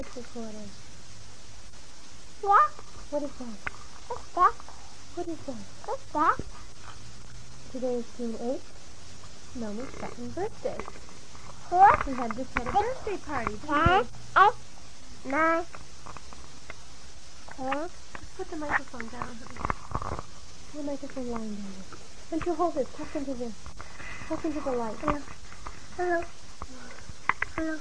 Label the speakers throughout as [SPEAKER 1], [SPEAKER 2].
[SPEAKER 1] Recorder.
[SPEAKER 2] Yeah.
[SPEAKER 1] What is that?
[SPEAKER 2] What's that?
[SPEAKER 1] What is that?
[SPEAKER 2] What's that?
[SPEAKER 1] Today is June 8th, Mommy's second birthday.
[SPEAKER 2] What?
[SPEAKER 1] We had a birthday party, didn't
[SPEAKER 2] 10,
[SPEAKER 1] we?
[SPEAKER 2] 8, 9, 10.
[SPEAKER 1] Let's put the microphone down. Put the microphone lying down there. Why don't you hold it? Tuck into the light.
[SPEAKER 2] Hello. Hello.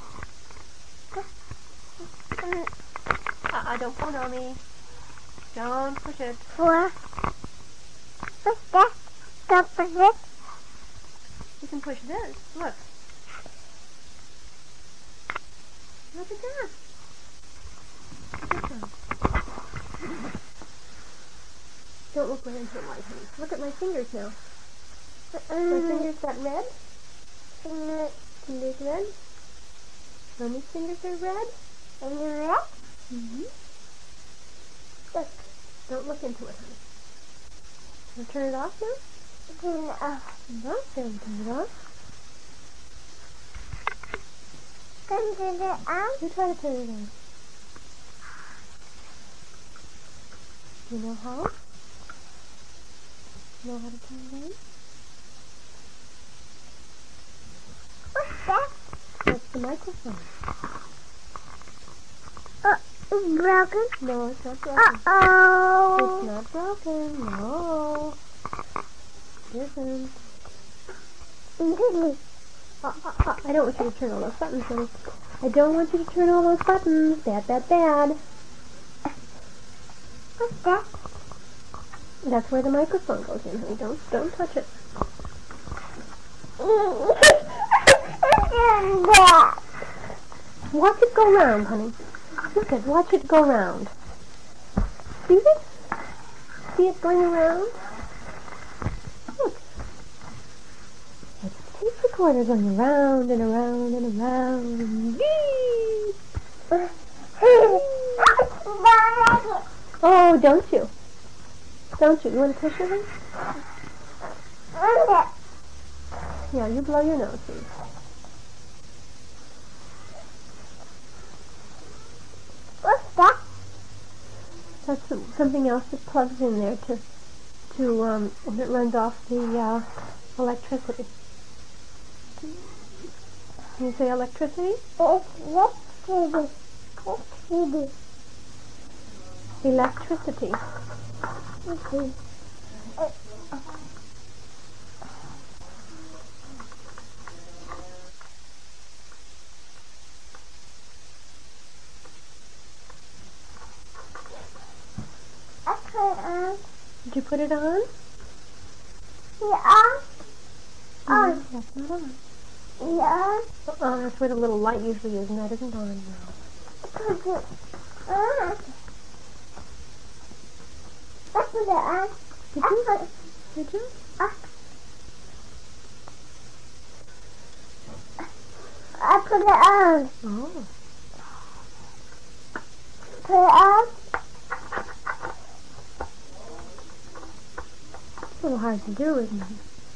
[SPEAKER 1] Don't pull on me. Don't push it.
[SPEAKER 2] 4. What's that? Don't push it.
[SPEAKER 1] You can push this. Look. Look at that. Look at that. Don't look right into the light, honey. Look at my fingers now. My fingers got red. Fingers red. Mommy's fingers are red.
[SPEAKER 2] And you red?
[SPEAKER 1] Mm-hmm.
[SPEAKER 2] Look.
[SPEAKER 1] Don't look into it, honey. Want to turn it off now?
[SPEAKER 2] Turn it off.
[SPEAKER 1] No, don't turn it off.
[SPEAKER 2] Turn it on.
[SPEAKER 1] You try to turn it on. Do you know how? Know how to turn it on?
[SPEAKER 2] What's that?
[SPEAKER 1] That's the microphone.
[SPEAKER 2] It's broken?
[SPEAKER 1] No, it's not broken.
[SPEAKER 2] Uh-oh.
[SPEAKER 1] It's not broken. No. It isn't. I don't want you to turn all those buttons, honey. I don't want you to turn all those buttons. Bad, bad, bad.
[SPEAKER 2] What's that?
[SPEAKER 1] That's where the microphone goes in, honey. Don't touch it. Watch it go round, honey. Look at, watch it go round. See it? See it going around? Look. It's a tape recorder going around and around and around. Whee! Oh, don't you? Don't you? You want to push it in? Yeah, you blow your nose, please.
[SPEAKER 2] What's that?
[SPEAKER 1] That's something else that plugs in there and it runs off the electricity. Can you say electricity? Electricity. Did you put it on?
[SPEAKER 2] Yeah.
[SPEAKER 1] No, that's not on.
[SPEAKER 2] Yeah.
[SPEAKER 1] That's where the little light usually is, and that isn't on now.
[SPEAKER 2] Put it on. I put it on.
[SPEAKER 1] Did you? Did you?
[SPEAKER 2] I put it on.
[SPEAKER 1] Oh.
[SPEAKER 2] Put it on.
[SPEAKER 1] It's a little hard to do, isn't it?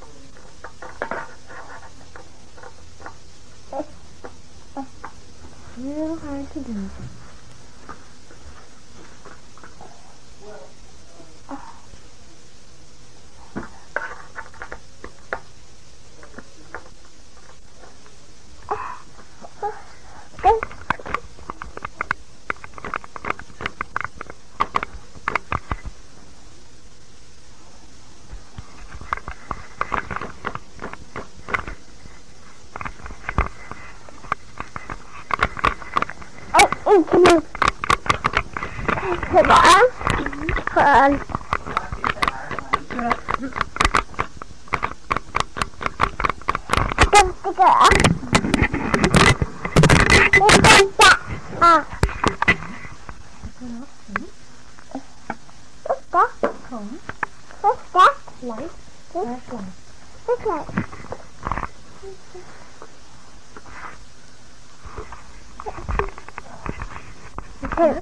[SPEAKER 1] Real hard to do.
[SPEAKER 2] Come on. Put it on. Put it on. Don't stick it on. What's that? What's that?
[SPEAKER 1] Phone.
[SPEAKER 2] What's that?
[SPEAKER 1] Light. Flashlight.
[SPEAKER 2] What's that?
[SPEAKER 1] Okay.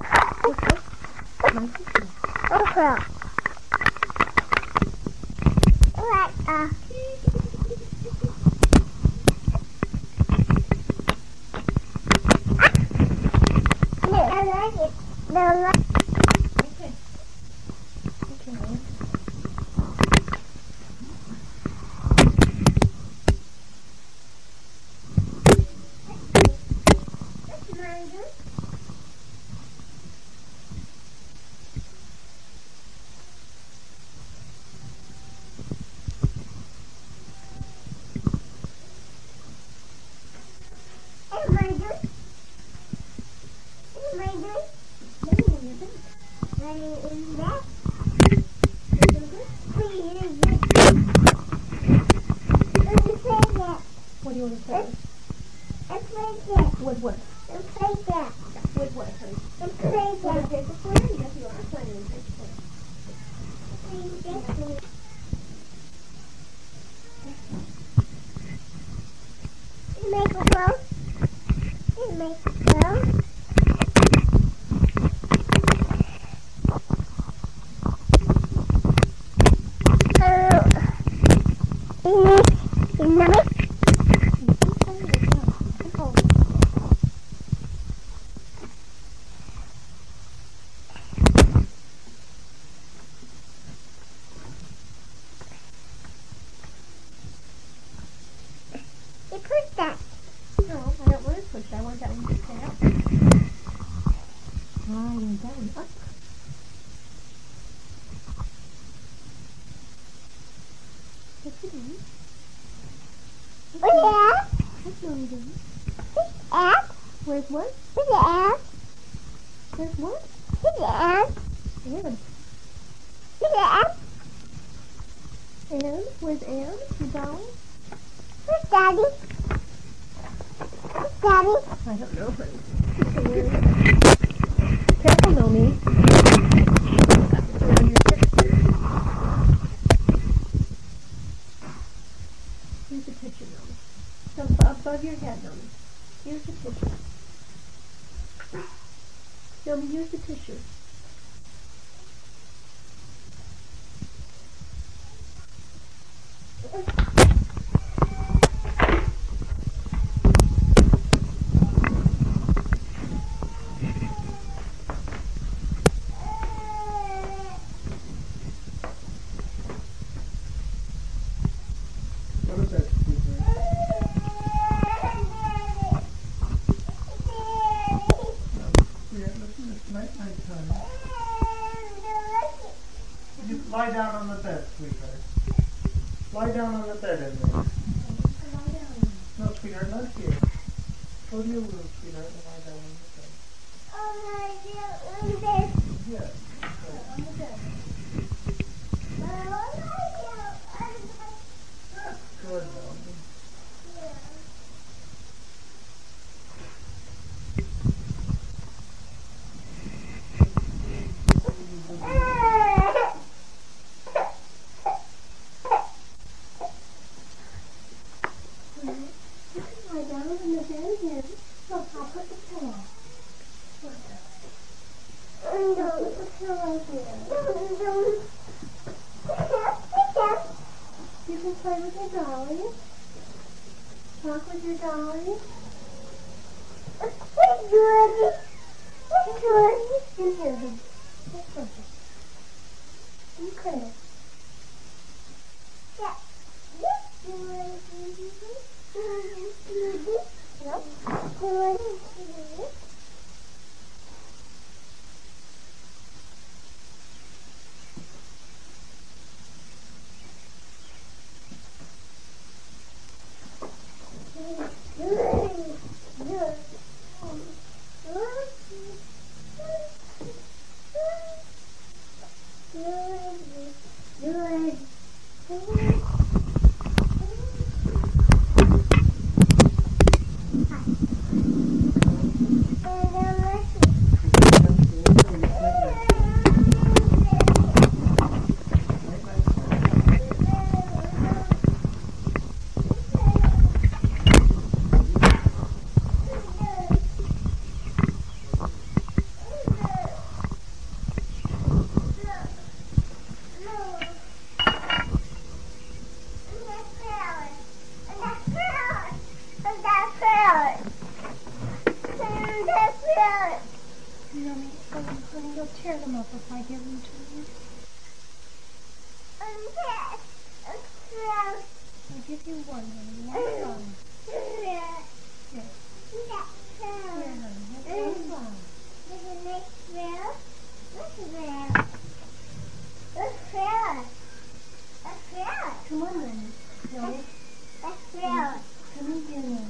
[SPEAKER 2] like it. Don't like
[SPEAKER 1] Okay. Okay.
[SPEAKER 2] it. Manga. Hey, Manga. Hey, Manga.
[SPEAKER 1] Laying on your back.
[SPEAKER 2] Laying in bed.
[SPEAKER 1] You feel good?
[SPEAKER 2] Please. Let me play that.
[SPEAKER 1] What do you want to play with?
[SPEAKER 2] Let's play that.
[SPEAKER 1] With what?
[SPEAKER 2] Let's play that.
[SPEAKER 1] With what, honey?
[SPEAKER 2] Let's play
[SPEAKER 1] With a
[SPEAKER 2] that.
[SPEAKER 1] paper plane? Yes, you are playing with a paper plane.
[SPEAKER 2] You make a close. You make a close. You push that.
[SPEAKER 1] No, I don't want to push. I want that one to stay up. I want that one up. What's he doing?
[SPEAKER 2] Where's the ass?
[SPEAKER 1] What's Mommy doing?
[SPEAKER 2] Ass?
[SPEAKER 1] Where's what?
[SPEAKER 2] Where's the ass?
[SPEAKER 1] Where's what?
[SPEAKER 2] Where's the ass?
[SPEAKER 1] Anne.
[SPEAKER 2] Where's the ass?
[SPEAKER 1] Anne? Where's Anne? Your doll?
[SPEAKER 2] Where's Daddy? Where's Daddy?
[SPEAKER 1] I don't know, honey. Careful, Nomi. Around your hips. Use the tissue, Nomi. So above your head, Nomi. Use the tissue. Nomi, use the tissue.
[SPEAKER 3] What is that? Yeah, listen, it's night time. You lie down on the bed, sweetheart. Lie down on the bed in there. No, sweetheart, not here. Go to your room, sweetheart, and lie down on the bed. Yes. Good, Melvin.
[SPEAKER 1] You can lie down on the bed here. Look, I'll put the pillow. Honey, you'll tear them up if I give them to you. I'll give you one, honey. One bone. Here. Here, honey. Have one bone. Come on, then. No. Come in here now.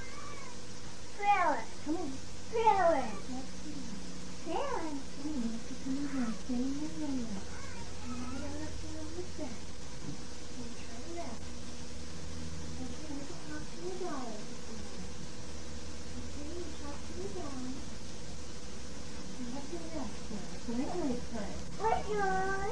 [SPEAKER 1] Come on. Let's see. Come on, let's come in here. Stay in your room now. Lie down up here on the bed. And try to rest. Okay, you can talk to your daughter. Okay, you talk to your daughter. You have to rest now. Good night, friend.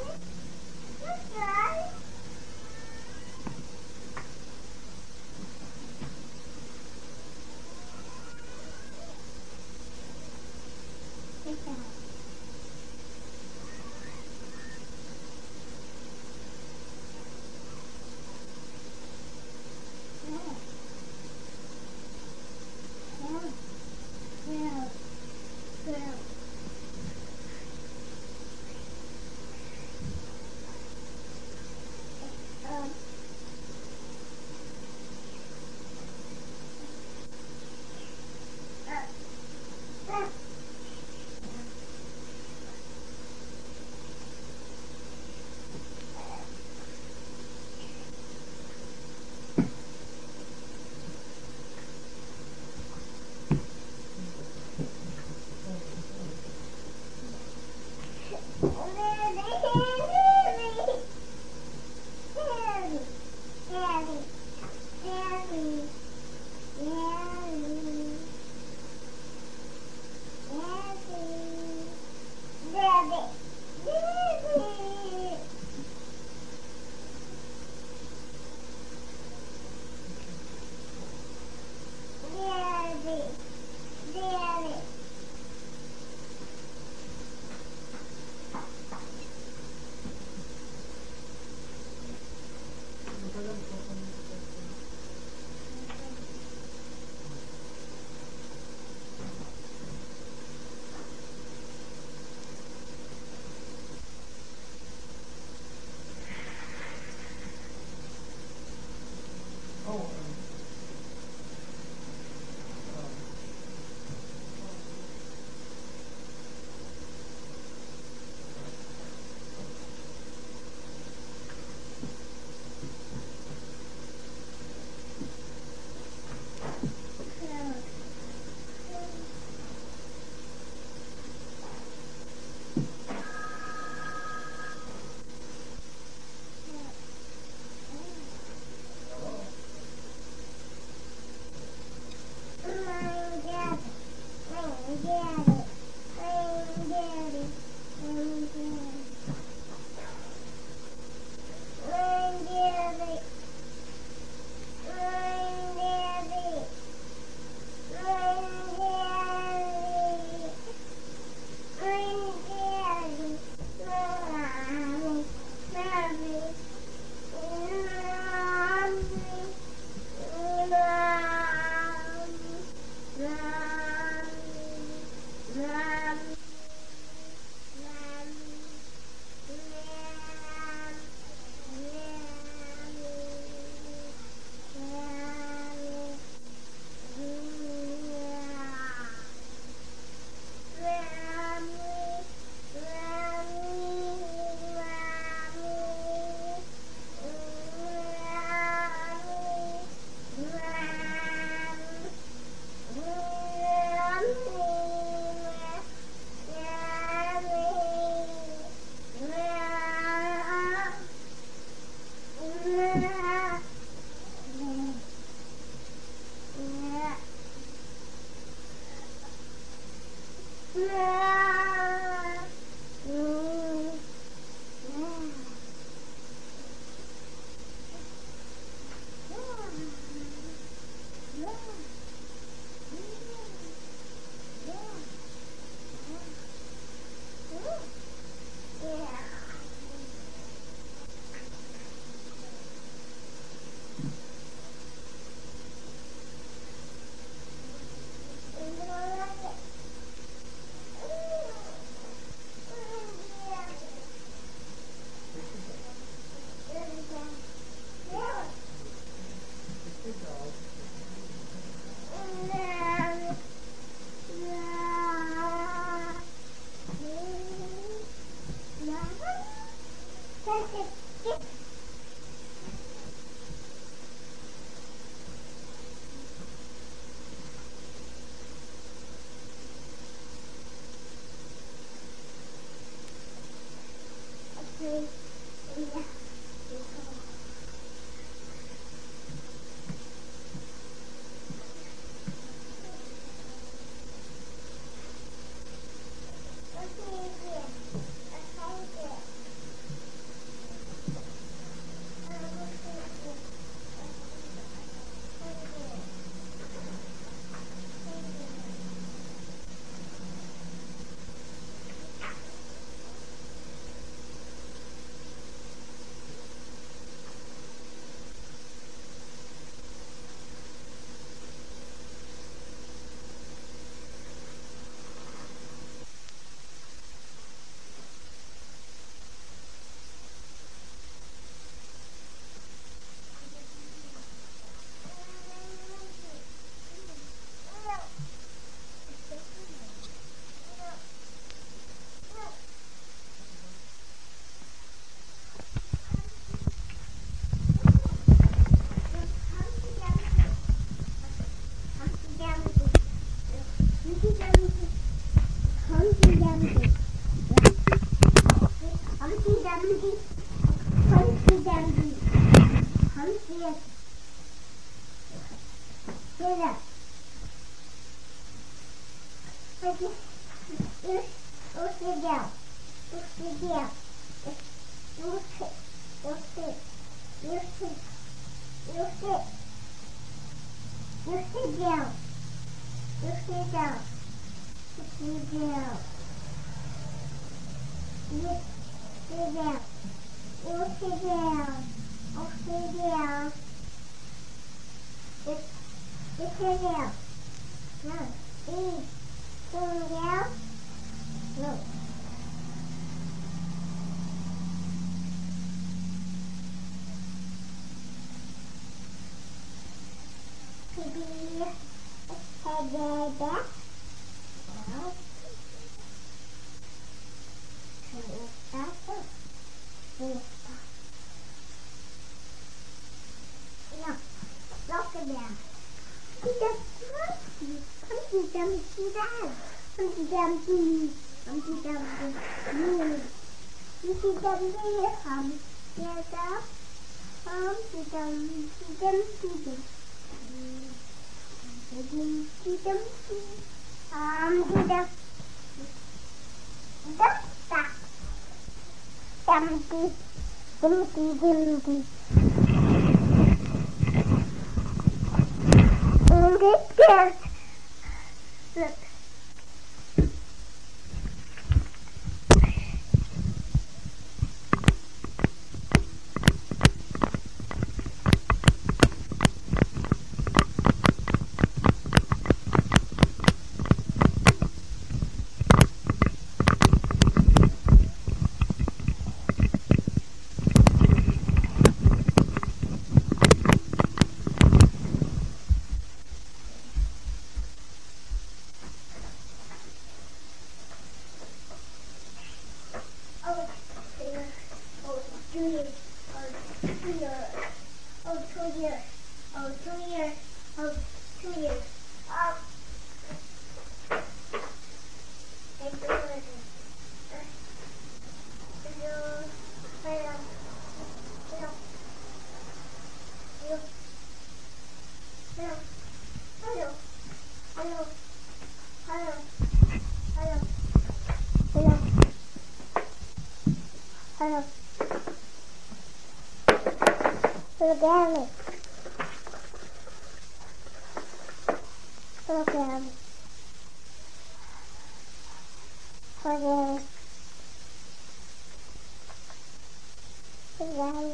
[SPEAKER 2] Dumpty. Humpty Dumpty. Humpty Dumpty. Humpty. Get up. Okay. You sit down. You sit down. You sit. You sit. You sit. You sit. You sit down. You sit down. You sit down. You sit down. You sit down. You sit down. You sit down. No. Sit down. No. Maybe head back. Well, no, lock it down. Humpty Dumpty down. Humpty Dumpty. Humpty Dumpty. Humpty Dumpty. Yes, up. Humpty Dumpty. Dumpty. Dumpty. Dumpty. Humpty Dumpty. Dumpty. Dumpty. Dumpty. Look. Hello. Look at me. Look at me. Look at me. Look at me.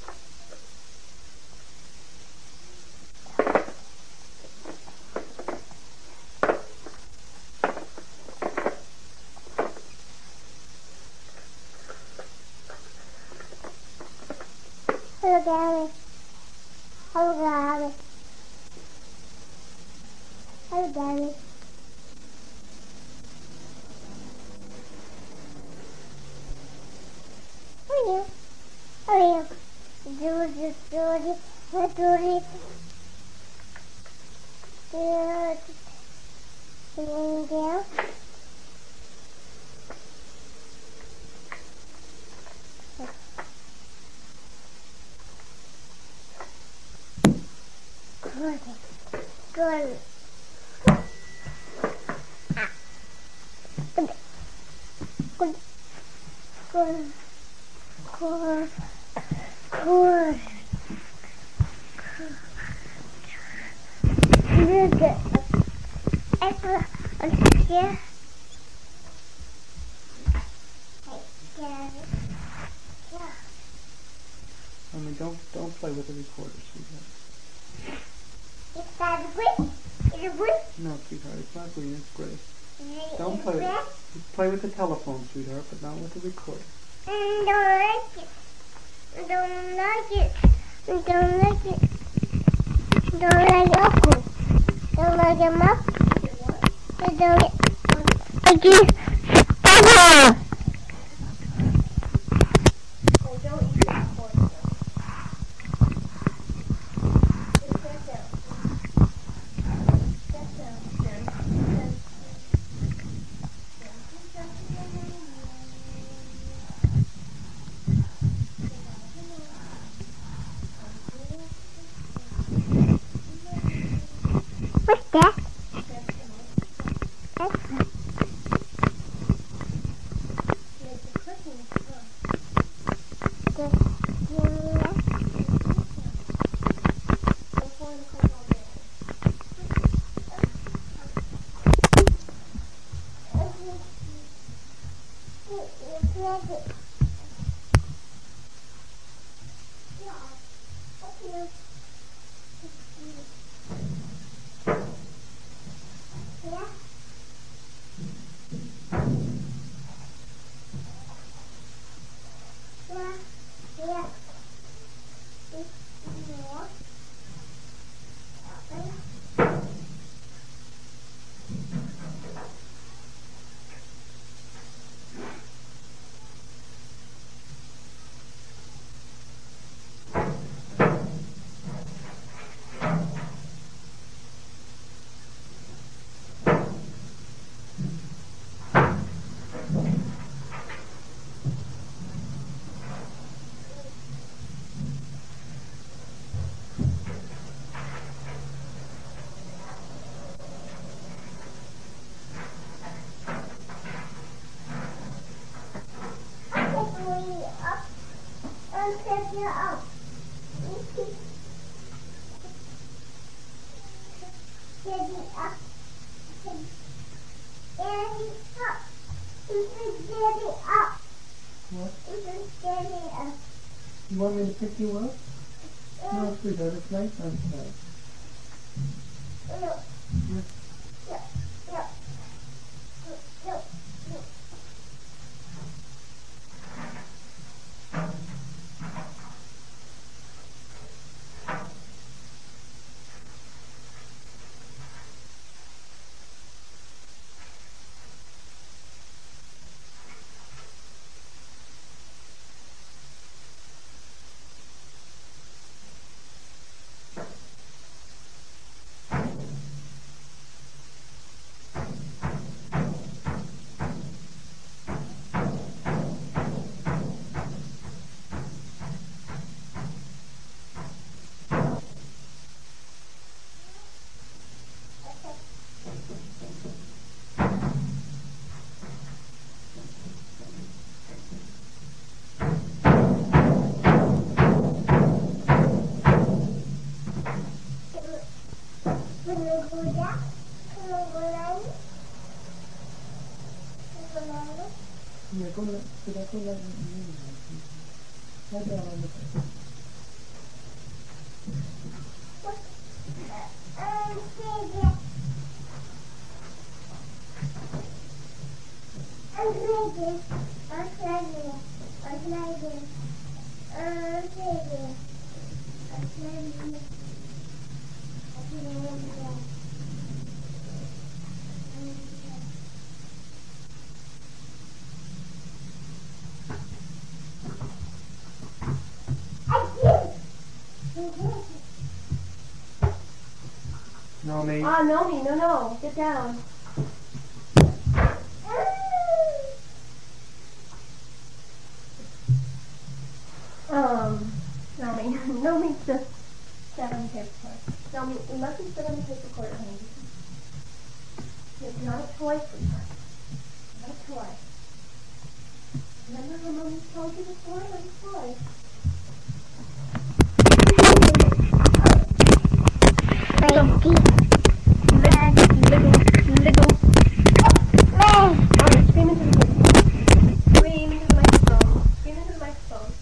[SPEAKER 2] Hello, Gary. Hello, Gary. Hello, Gary. How are you? How are you? Georgie. Hi, Georgie. Good. Sitting down. Good. Good. Good. Good. Good. Good. Good. Look at Extra on here. Yeah.
[SPEAKER 3] I mean, don't play with the recorder, sweetheart.
[SPEAKER 2] Is that green? Is it green?
[SPEAKER 3] No, sweetheart, it's not green, it's gray. Don't
[SPEAKER 2] Is
[SPEAKER 3] play.
[SPEAKER 2] red?
[SPEAKER 3] Play with the telephone, sweetheart, but not with the recorder.
[SPEAKER 2] Don't like it. Don't like it. Don't like it. Don't like Uncle. Don't like your mom. I don't like it.
[SPEAKER 3] What? You want me to pick you up? No, sweetheart, it's nice outside. Yes. Yeah, go let, should I go let you lie down on the bed. No, me.
[SPEAKER 1] Ah, Nomi, no. Get down. Nomi. Nomi, just sit on the paper cord. Nomi, you mustn't sit on the paper cord, honey. It's not a toy, sweetheart. Not a toy. Remember when Mommy told you before? Not a toy. Alright, scream into the microphone. Scream into the microphone. Scream into the microphone.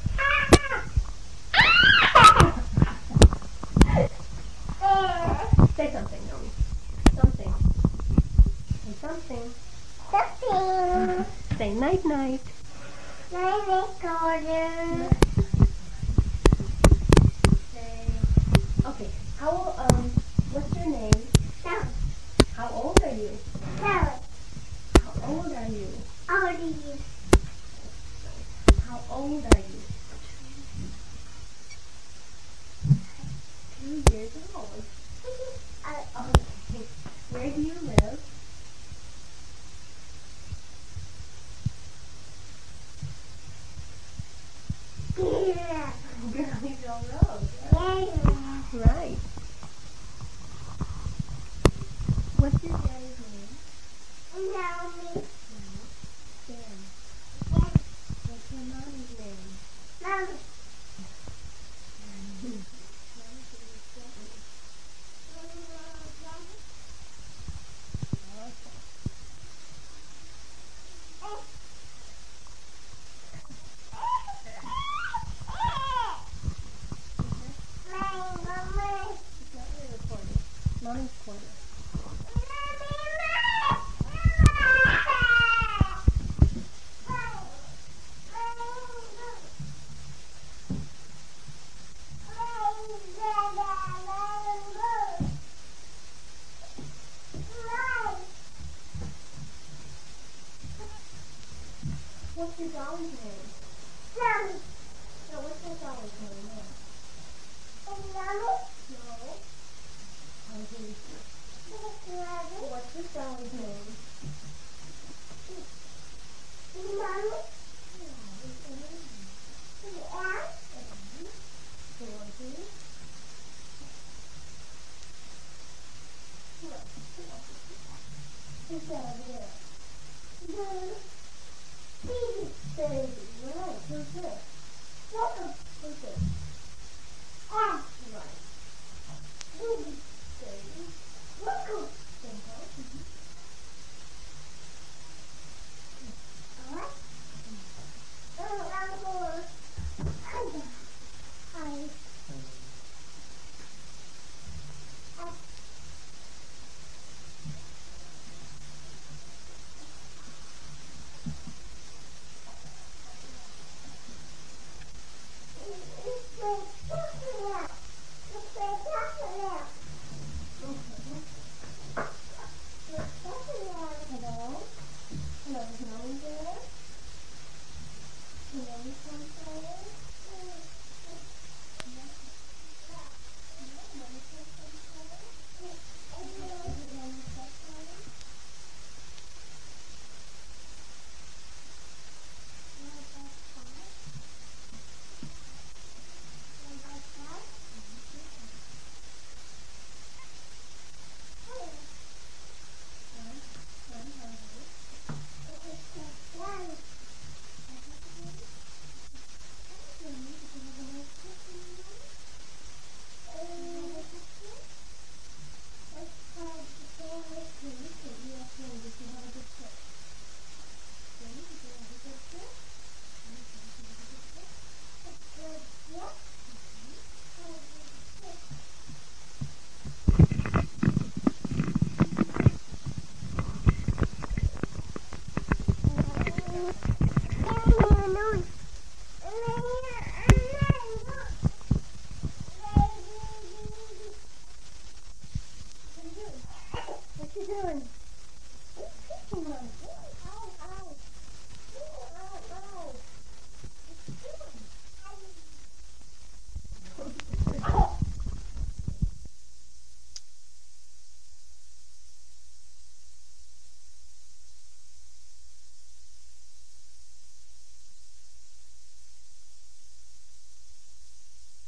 [SPEAKER 1] Say something, Nomi. Something. Say something. Say night night. Say. Okay. What's your name? How old are you? How old are you? How old are you? 2 years old. Okay. Where do you live? Girlieville Road. Right. What's your daddy's name? Sam. What's your mommy's name? Mommy's name is Stephanie. Okay. What's your dolly's name?
[SPEAKER 2] Mommy.
[SPEAKER 1] No, what's your dolly's name?
[SPEAKER 2] Mommy.
[SPEAKER 1] No. Hungry.
[SPEAKER 2] Mommy.
[SPEAKER 1] What's this dolly's name?
[SPEAKER 2] Mommy.
[SPEAKER 1] Dorothy. Who's that over there? Baby. Right. Who's this? Who's this? Right. Baby. Simple. Hello? Hello, is Mommy there? Can Mommy come forward?